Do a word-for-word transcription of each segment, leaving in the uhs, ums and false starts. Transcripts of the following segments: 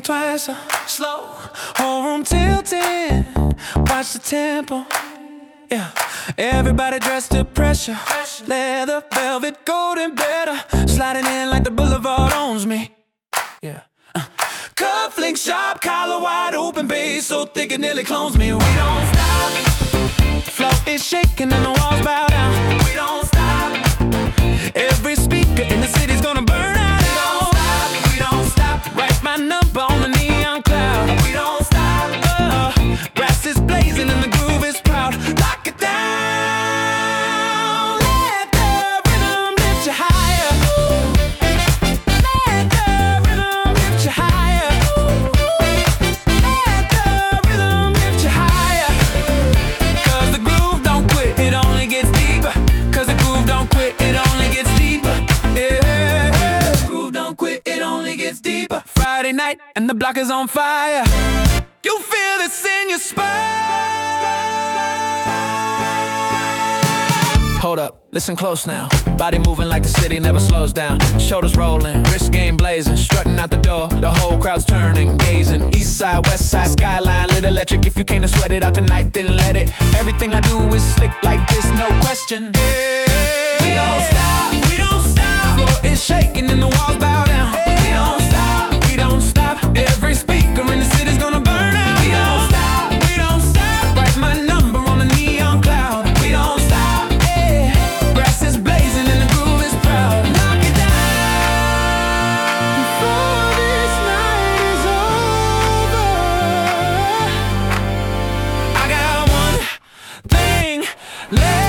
think twice, uh, slow. Whole room tilting, watch the tempo. Yeah, everybody dressed to pressure. Leather, velvet, golden better. Sliding in like the boulevard owns me. Yeah. Uh. Cufflink sharp, collar wide open, bass so thick it nearly clones me. We don't stop. Floor is shaking and the walls bow down. We don't stop. Every speaker in the city's gonna burn out. We don't stop. We don't stop. Write my number on the neon cloud. We don't stop. Uh, brass is blazing and the groove is proud. Lock it down. Let the rhythm lift you higher. Let the rhythm lift you higher. Let the rhythm lift you higher. Cause the groove don't quit, it only gets deeper. Cause the groove don't quit, it only gets deeper. Yeah, the groove don't quit, it only gets deeper. Friday night and the block is on fire. You feel this in your spine. Hold up, listen close now. Body moving like the city never slows down. Shoulders rolling, wrist game blazing. Strutting out the door, the whole crowd's turning, gazing. East side, west side, skyline lit electric. If you came to sweat it out tonight, then let it. Everything I do is slick like this, no question. Yeah. We don't stop, we don't stop. Floor is shaking and the walls bow down. We don't stop, we don't stop. Every speaker in the city's gonna burn out. We don't stop, we don't stop. Write my number on the neon cloud. We don't stop, yeah. Brass is blazing and the groove is proud. Knock it down before this night is over. I got one thing left.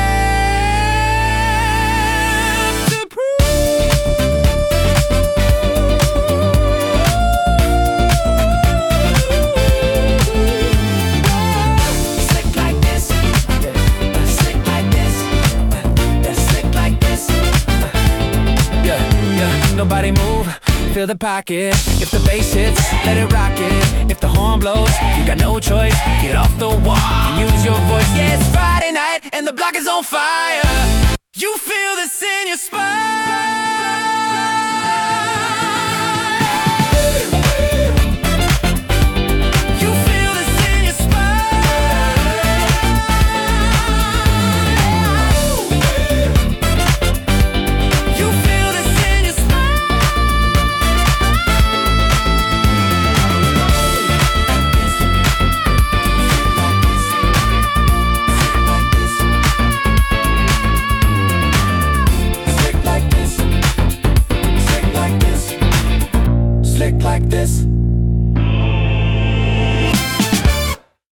Nobody move, feel the pocket. If the bass hits, let it rock it. If the horn blows, you got no choice. Get off the wall and use your voice. Yeah, it's Friday night and the block is on fire. You feel this in your spine. You feel this in your spine. You feel this in your spine. Slick like this.